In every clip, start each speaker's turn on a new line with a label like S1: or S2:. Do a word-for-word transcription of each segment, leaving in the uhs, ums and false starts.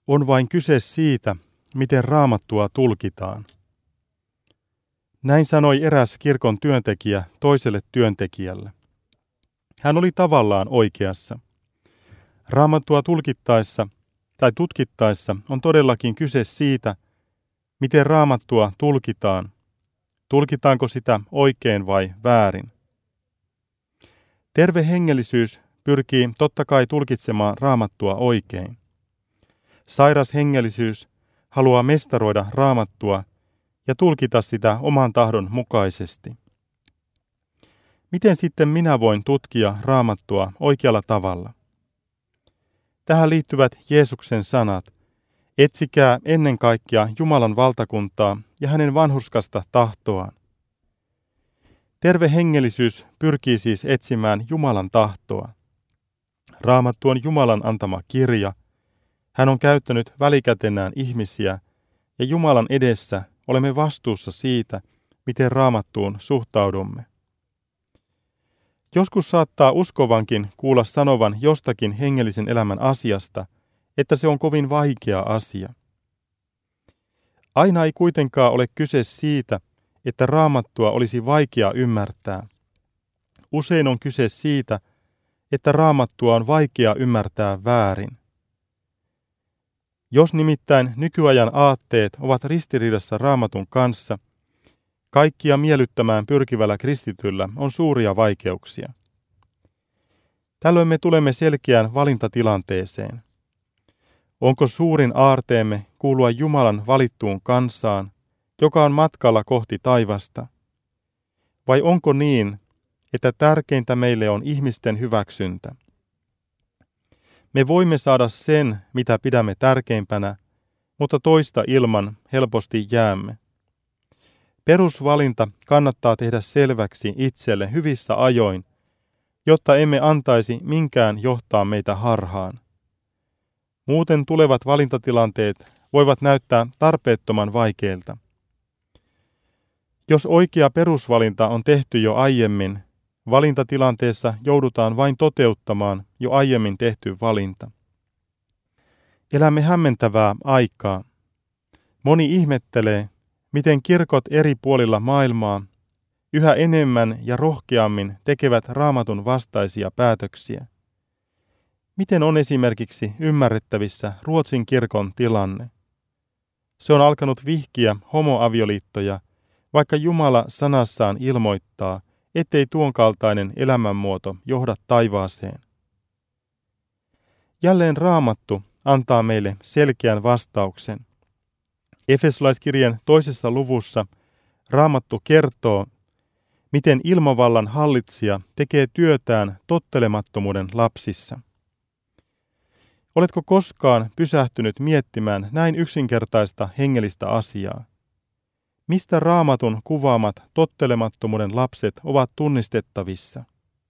S1: On vain kyse siitä, miten Raamattua tulkitaan. Näin sanoi eräs kirkon työntekijä toiselle työntekijälle. Hän oli tavallaan oikeassa. Raamattua tulkittaessa tai tutkittaessa on todellakin kyse siitä, miten Raamattua tulkitaan. Tulkitaanko sitä oikein vai väärin? Terve hengellisyys pyrkii totta kai tulkitsemaan Raamattua oikein. Sairas hengellisyys haluaa mestaroida Raamattua ja tulkita sitä oman tahdon mukaisesti. Miten sitten minä voin tutkia Raamattua oikealla tavalla? Tähän liittyvät Jeesuksen sanat: etsikää ennen kaikkea Jumalan valtakuntaa ja hänen vanhurskasta tahtoaan. Terve hengellisyys pyrkii siis etsimään Jumalan tahtoa. Raamattu on Jumalan antama kirja. Hän on käyttänyt välikätenään ihmisiä, ja Jumalan edessä olemme vastuussa siitä, miten Raamattuun suhtaudumme. Joskus saattaa uskovankin kuulla sanovan jostakin hengellisen elämän asiasta, että se on kovin vaikea asia. Aina ei kuitenkaan ole kyse siitä, että Raamattua olisi vaikea ymmärtää. Usein on kyse siitä, että Raamattua on vaikea ymmärtää väärin. Jos nimittäin nykyajan aatteet ovat ristiriidassa Raamatun kanssa, kaikkia miellyttämään pyrkivällä kristityllä on suuria vaikeuksia. Tällöin me tulemme selkeään valintatilanteeseen. Onko suurin aarteemme kuulua Jumalan valittuun kansaan, joka on matkalla kohti taivasta? Vai onko niin, että tärkeintä meille on ihmisten hyväksyntä? Me voimme saada sen, mitä pidämme tärkeimpänä, mutta toista ilman helposti jäämme. Perusvalinta kannattaa tehdä selväksi itselle hyvissä ajoin, jotta emme antaisi minkään johtaa meitä harhaan. Muuten tulevat valintatilanteet voivat näyttää tarpeettoman vaikeilta. Jos oikea perusvalinta on tehty jo aiemmin, valintatilanteessa joudutaan vain toteuttamaan jo aiemmin tehty valinta. Elämme hämmentävää aikaa. Moni ihmettelee, miten kirkot eri puolilla maailmaa yhä enemmän ja rohkeammin tekevät Raamatun vastaisia päätöksiä. Miten on esimerkiksi ymmärrettävissä Ruotsin kirkon tilanne? Se on alkanut vihkiä homoavioliittoja, vaikka Jumala sanassaan ilmoittaa, ettei tuon kaltainen elämänmuoto johda taivaaseen. Jälleen Raamattu antaa meille selkeän vastauksen. Efesolaiskirjeen toisessa luvussa Raamattu kertoo, miten ilmavallan hallitsija tekee työtään tottelemattomuuden lapsissa. Oletko koskaan pysähtynyt miettimään näin yksinkertaista hengellistä asiaa? Mistä Raamatun kuvaamat tottelemattomuuden lapset ovat tunnistettavissa?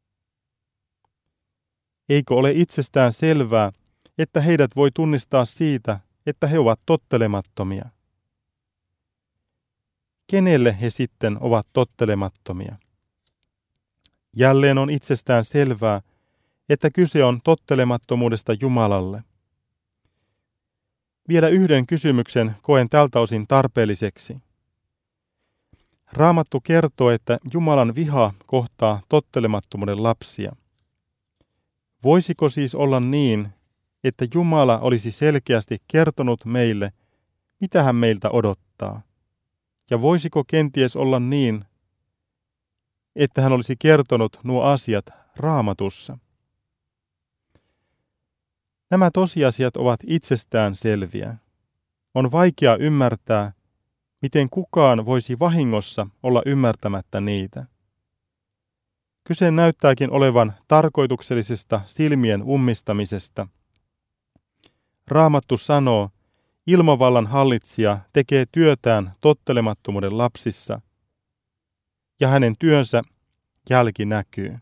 S1: Eikö ole itsestään selvää, että heidät voi tunnistaa siitä, että he ovat tottelemattomia? Kenelle he sitten ovat tottelemattomia? Jälleen on itsestään selvää, että kyse on tottelemattomuudesta Jumalalle. Vielä yhden kysymyksen koen tältä osin tarpeelliseksi. Raamattu kertoo, että Jumalan viha kohtaa tottelemattomuuden lapsia. Voisiko siis olla niin, että Jumala olisi selkeästi kertonut meille, mitä hän meiltä odottaa? Ja voisiko kenties olla niin, että hän olisi kertonut nuo asiat Raamatussa? Nämä tosiasiat ovat itsestään selviä. On vaikea ymmärtää, miten kukaan voisi vahingossa olla ymmärtämättä niitä. Kyse näyttääkin olevan tarkoituksellisesta silmien ummistamisesta. Raamattu sanoo, ilmavallan hallitsija tekee työtään tottelemattomuuden lapsissa, ja hänen työnsä jälki näkyy.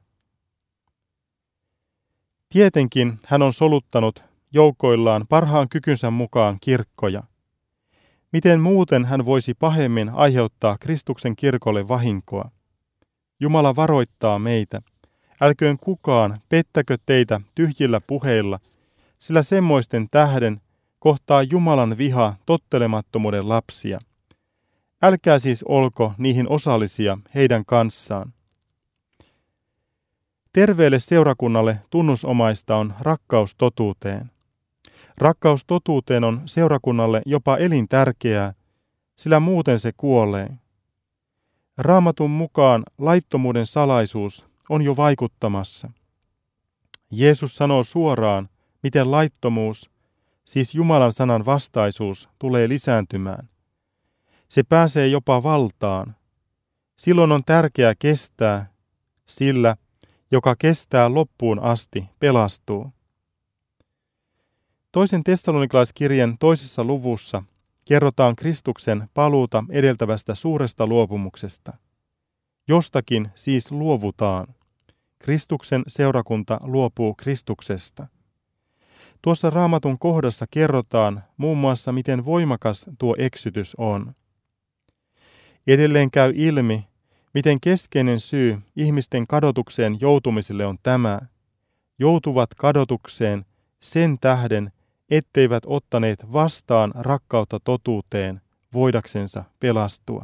S1: Tietenkin hän on soluttanut joukoillaan parhaan kykynsä mukaan kirkkoja. Miten muuten hän voisi pahemmin aiheuttaa Kristuksen kirkolle vahinkoa? Jumala varoittaa meitä, älköön kukaan pettäkö teitä tyhjillä puheilla, sillä semmoisten tähden kohtaa Jumalan viha tottelemattomuuden lapsia. Älkää siis olko niihin osallisia heidän kanssaan. Terveelle seurakunnalle tunnusomaista on rakkaus totuuteen. Rakkaus totuuteen on seurakunnalle jopa elintärkeää, sillä muuten se kuolee. Raamatun mukaan laittomuuden salaisuus on jo vaikuttamassa. Jeesus sanoo suoraan, miten laittomuus, siis Jumalan sanan vastaisuus, tulee lisääntymään. Se pääsee jopa valtaan. Silloin on tärkeää kestää, sillä joka kestää loppuun asti, pelastuu. Toisen tessalonikalaiskirjeen toisessa luvussa kerrotaan Kristuksen paluuta edeltävästä suuresta luopumuksesta. Jostakin siis luovutaan. Kristuksen seurakunta luopuu Kristuksesta. Tuossa Raamatun kohdassa kerrotaan muun muassa, miten voimakas tuo eksytys on. Edelleen käy ilmi, miten keskeinen syy ihmisten kadotukseen joutumiselle on tämä. Joutuvat kadotukseen sen tähden, etteivät ottaneet vastaan rakkautta totuuteen voidaksensa pelastua.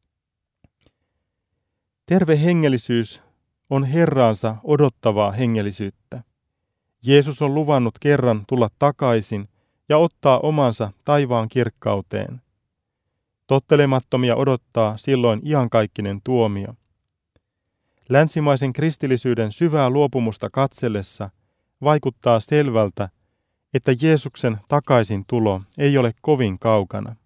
S1: Terve hengellisyys on Herraansa odottavaa hengellisyyttä. Jeesus on luvannut kerran tulla takaisin ja ottaa omansa taivaan kirkkauteen. Tottelemattomia odottaa silloin iankaikkinen tuomio. Länsimaisen kristillisyyden syvää luopumusta katsellessa vaikuttaa selvältä, että Jeesuksen takaisin tulo ei ole kovin kaukana.